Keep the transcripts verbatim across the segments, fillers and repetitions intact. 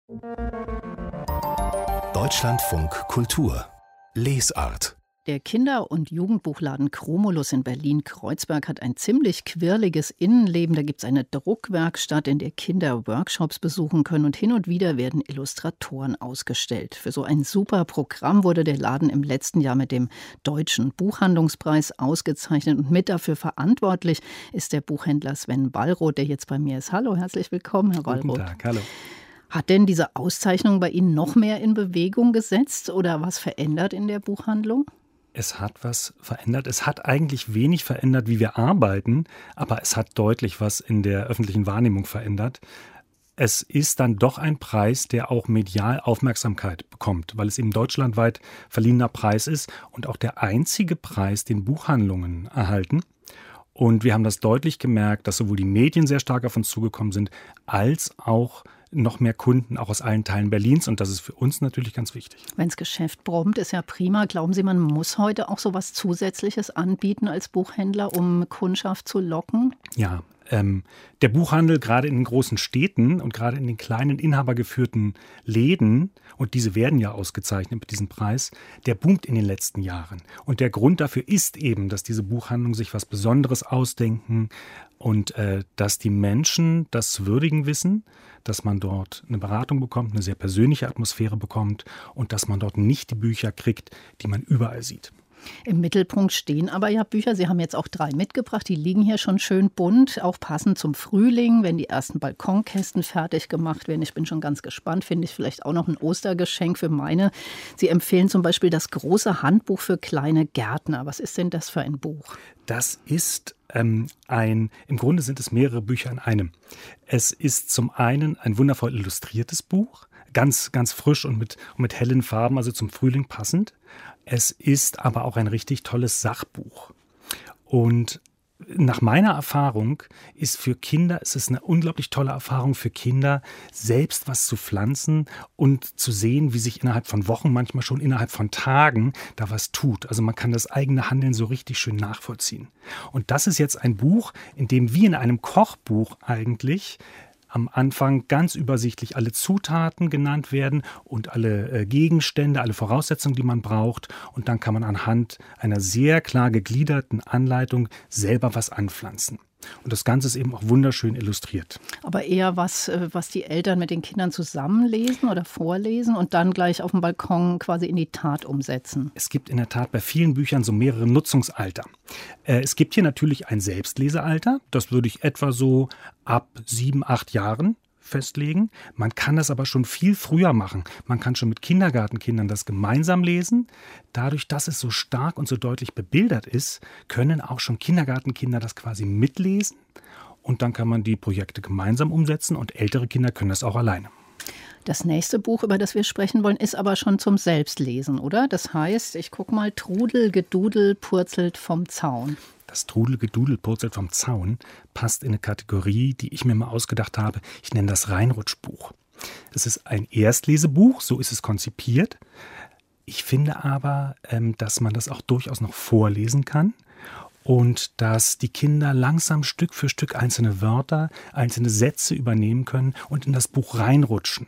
Deutschlandfunk Kultur Lesart. Der Kinder- und Jugendbuchladen Chromulus in Berlin-Kreuzberg hat ein ziemlich quirliges Innenleben. Da gibt es eine Druckwerkstatt, in der Kinder Workshops besuchen können, und hin und wieder werden Illustratoren ausgestellt. Für so ein super Programm wurde der Laden im letzten Jahr mit dem Deutschen Buchhandlungspreis ausgezeichnet, und mit dafür verantwortlich ist der Buchhändler Sven Wallroth, der jetzt bei mir ist. Hallo, herzlich willkommen, Herr Wallroth. Guten Tag, hallo. Hat denn diese Auszeichnung bei Ihnen noch mehr in Bewegung gesetzt oder was verändert in der Buchhandlung? Es hat was verändert. Es hat eigentlich wenig verändert, wie wir arbeiten, aber es hat deutlich was in der öffentlichen Wahrnehmung verändert. Es ist dann doch ein Preis, der auch medial Aufmerksamkeit bekommt, weil es eben deutschlandweit verliehener Preis ist und auch der einzige Preis, den Buchhandlungen erhalten. Und wir haben das deutlich gemerkt, dass sowohl die Medien sehr stark auf uns zugekommen sind, als auch noch mehr Kunden, auch aus allen Teilen Berlins. Und das ist für uns natürlich ganz wichtig. Wenns Geschäft brummt, ist ja prima. Glauben Sie, man muss heute auch so was Zusätzliches anbieten als Buchhändler, um Kundschaft zu locken? Ja, ähm, der Buchhandel gerade in den großen Städten und gerade in den kleinen inhabergeführten Läden, und diese werden ja ausgezeichnet mit diesem Preis, der boomt in den letzten Jahren. Und der Grund dafür ist eben, dass diese Buchhandlungen sich was Besonderes ausdenken und äh, dass die Menschen das würdigen wissen, dass man dort eine Beratung bekommt, eine sehr persönliche Atmosphäre bekommt und dass man dort nicht die Bücher kriegt, die man überall sieht. Im Mittelpunkt stehen aber ja Bücher. Sie haben jetzt auch drei mitgebracht. Die liegen hier schon schön bunt, auch passend zum Frühling, wenn die ersten Balkonkästen fertig gemacht werden. Ich bin schon ganz gespannt. Finde ich vielleicht auch noch ein Ostergeschenk für meine. Sie empfehlen zum Beispiel das große Handbuch für kleine Gärtner. Was ist denn das für ein Buch? Das ist ähm, ein, im Grunde sind es mehrere Bücher in einem. Es ist zum einen ein wundervoll illustriertes Buch, ganz, ganz frisch und mit, und mit hellen Farben, also zum Frühling passend. Es ist aber auch ein richtig tolles Sachbuch. Und nach meiner Erfahrung ist für Kinder, es ist eine unglaublich tolle Erfahrung für Kinder, selbst was zu pflanzen und zu sehen, wie sich innerhalb von Wochen, manchmal schon innerhalb von Tagen da was tut. Also man kann das eigene Handeln so richtig schön nachvollziehen. Und das ist jetzt ein Buch, in dem wie in einem Kochbuch eigentlich am Anfang ganz übersichtlich alle Zutaten genannt werden und alle äh, Gegenstände, alle Voraussetzungen, die man braucht. Und dann kann man anhand einer sehr klar gegliederten Anleitung selber was anpflanzen. Und das Ganze ist eben auch wunderschön illustriert. Aber eher was, was die Eltern mit den Kindern zusammenlesen oder vorlesen und dann gleich auf dem Balkon quasi in die Tat umsetzen. Es gibt in der Tat bei vielen Büchern so mehrere Nutzungsalter. Es gibt hier natürlich ein Selbstlesealter. Das würde ich etwa so ab sieben, acht Jahren festlegen. Man kann das aber schon viel früher machen. Man kann schon mit Kindergartenkindern das gemeinsam lesen. Dadurch, dass es so stark und so deutlich bebildert ist, können auch schon Kindergartenkinder das quasi mitlesen. Und dann kann man die Projekte gemeinsam umsetzen und ältere Kinder können das auch alleine. Das nächste Buch, über das wir sprechen wollen, ist aber schon zum Selbstlesen, oder? Das heißt, ich gucke mal, Trudel, Gedudel, purzelt vom Zaun. Das Trudelgedudel purzelt vom Zaun passt in eine Kategorie, die ich mir mal ausgedacht habe. Ich nenne das Reinrutschbuch. Es ist ein Erstlesebuch, so ist es konzipiert. Ich finde aber, dass man das auch durchaus noch vorlesen kann und dass die Kinder langsam Stück für Stück einzelne Wörter, einzelne Sätze übernehmen können und in das Buch reinrutschen.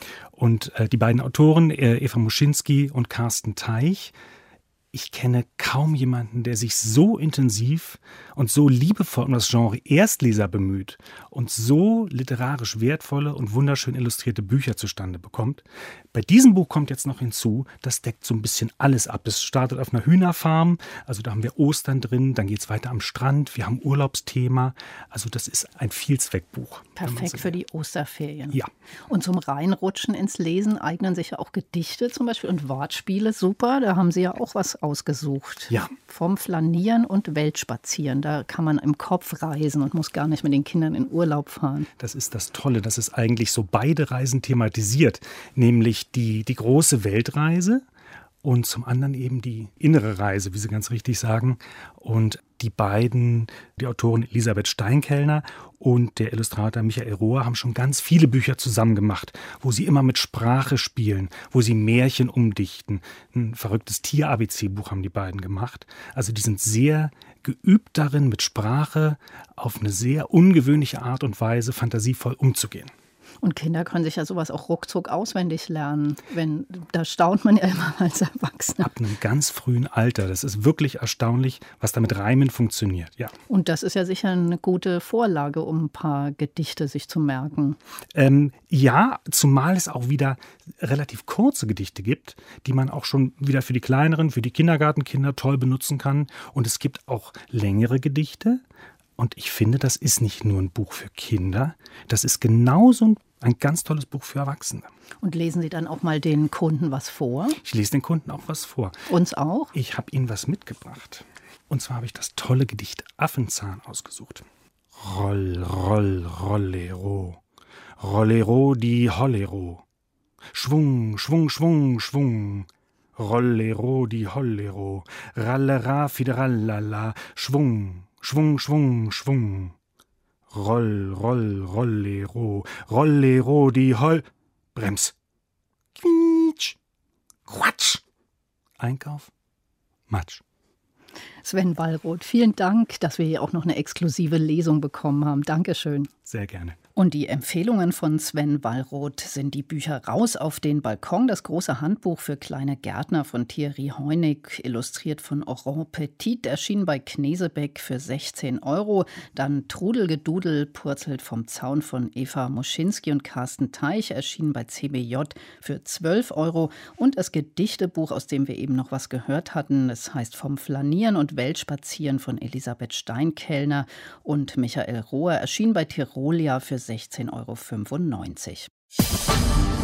Und die beiden Autoren, Eva Muschinski und Carsten Teich, ich kenne kaum jemanden, der sich so intensiv und so liebevoll um das Genre Erstleser bemüht und so literarisch wertvolle und wunderschön illustrierte Bücher zustande bekommt. Bei diesem Buch kommt jetzt noch hinzu, das deckt so ein bisschen alles ab. Es startet auf einer Hühnerfarm, also da haben wir Ostern drin, dann geht es weiter am Strand, wir haben Urlaubsthema. Also das ist ein Vielzweckbuch. Perfekt für die Osterferien. Ja. Und zum Reinrutschen ins Lesen eignen sich ja auch Gedichte zum Beispiel und Wortspiele. Super, da haben Sie ja auch was ausgesucht. Ja. Vom Flanieren und Weltspazieren. Da kann man im Kopf reisen und muss gar nicht mit den Kindern in Urlaub fahren. Das ist das Tolle, dass es eigentlich so beide Reisen thematisiert. Nämlich die, die große Weltreise und zum anderen eben die innere Reise, wie Sie ganz richtig sagen. Und die beiden, die Autorin Elisabeth Steinkellner und der Illustrator Michael Rohr, haben schon ganz viele Bücher zusammen gemacht, wo sie immer mit Sprache spielen, wo sie Märchen umdichten. Ein verrücktes Tier-A B C-Buch haben die beiden gemacht. Also die sind sehr geübt darin, mit Sprache auf eine sehr ungewöhnliche Art und Weise fantasievoll umzugehen. Und Kinder können sich ja sowas auch ruckzuck auswendig lernen. Wenn, da staunt man ja immer als Erwachsener. Ab einem ganz frühen Alter. Das ist wirklich erstaunlich, was da mit Reimen funktioniert. Ja. Und das ist ja sicher eine gute Vorlage, um ein paar Gedichte sich zu merken. Ähm, ja, zumal es auch wieder relativ kurze Gedichte gibt, die man auch schon wieder für die kleineren, für die Kindergartenkinder toll benutzen kann. Und es gibt auch längere Gedichte. Und ich finde, das ist nicht nur ein Buch für Kinder, das ist genauso ein, ein ganz tolles Buch für Erwachsene. Und lesen Sie dann auch mal den Kunden was vor? Ich lese den Kunden auch was vor. Uns auch? Ich habe Ihnen was mitgebracht. Und zwar habe ich das tolle Gedicht Affenzahn ausgesucht. Roll, roll, rollero, rollero di hollero. Schwung, Schwung, Schwung, Schwung. Rollero di hollero, rallera fiderallala, Schwung. Schwung, Schwung, Schwung. Roll, roll, rollero, rollero, die Holl... Brems. Quietsch. Quatsch. Einkauf. Matsch. Sven Wallroth, vielen Dank, dass wir hier auch noch eine exklusive Lesung bekommen haben. Dankeschön. Sehr gerne. Und die Empfehlungen von Sven Wallroth sind die Bücher Raus auf den Balkon, das große Handbuch für kleine Gärtner von Thierry Heunig, illustriert von Oran Petit, erschienen bei Knesebeck für sechzehn Euro. Dann Trudelgedudel purzelt vom Zaun von Eva Moschinski und Carsten Teich, erschienen bei C B J für zwölf Euro. Und das Gedichtebuch, aus dem wir eben noch was gehört hatten, das heißt Vom Flanieren und Weltspazieren von Elisabeth Steinkellner und Michael Rohr, erschienen bei Tirolia für sechzehn Euro fünfundneunzig.